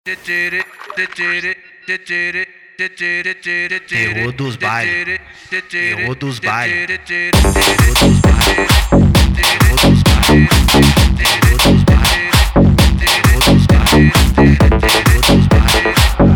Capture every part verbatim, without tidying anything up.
Terror dos bailes, terror dos bailes, terror dos bailes, terror dos bailes, terror dos bailes, terror dos bailes, terror dos bailes.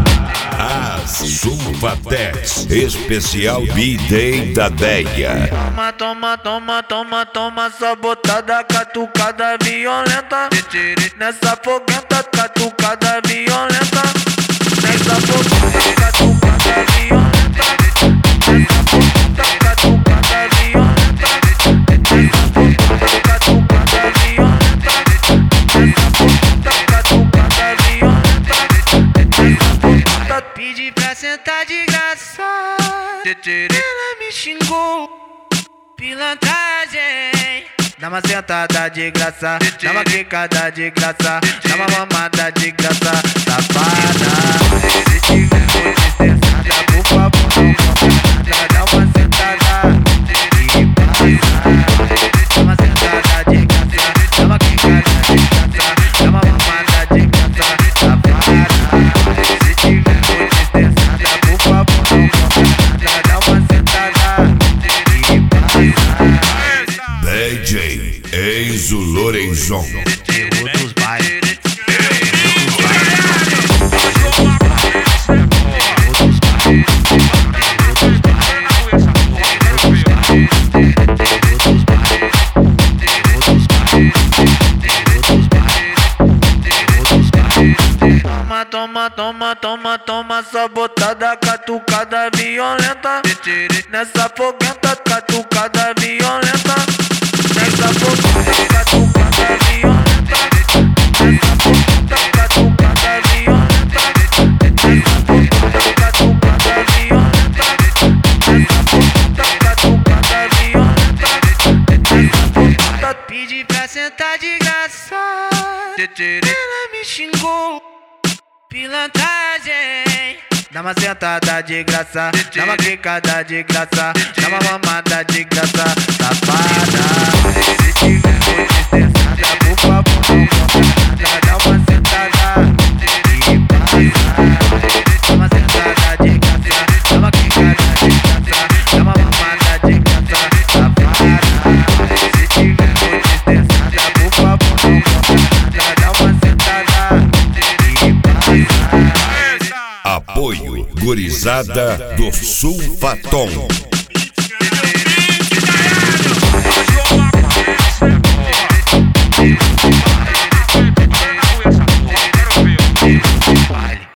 Sulfatex, especial B-Day da Deia. Toma, toma, toma, toma, toma, sabotada, catucada violenta. Nessa foguenta, catucada violenta. Nessa foguenta, catucada violenta. Nessa foguenta, catucada violenta. Nessa foguenta, catucada violenta. Nessa foguenta, catucada violenta. Nessa foguenta, pedi pra sentar de graça. Ela me xingou, pilantragem. Dá uma sentada de graça, dá uma quicada de graça, dá uma mamada de graça, safada. Se tiver muito estressada, por favor não conta nada. Dá uma sentada e passa. Dá uma sentada de graça, dá uma quicada de graça, dá uma mamada de graça, safada. Se tiver muito estressada, por favor não conta nada. Dá uma sentada e passa. D J Enzo Lorenzon. Terror dos bailes, Toma, toma, toma, toma, toma, sabotada, catucada violenta. Nessa foguenta, catucada violenta. Nessa foguenta, catucada violenta. Nessa foguenta, catucada violenta. Nessa foguenta, catucada violenta. Nessa foguenta, catucada violenta. Nessa foguenta, pedi pra sentar de graça. Ela me xingou, pilantragem. Dá uma sentada de graça, dá uma quicada de graça, dá uma mamada de graça, safada. Se tiver muito estressada, por favor não conta nada. Dá uma sentada e passa. Dá uma sentada de graça, dá uma quicada de graça, dá uma mamada de graça, safada. Se tiver muito estressada, por favor não conta nada. Dá uma sentada e passa. Apoio Gurizada do Sulfatom.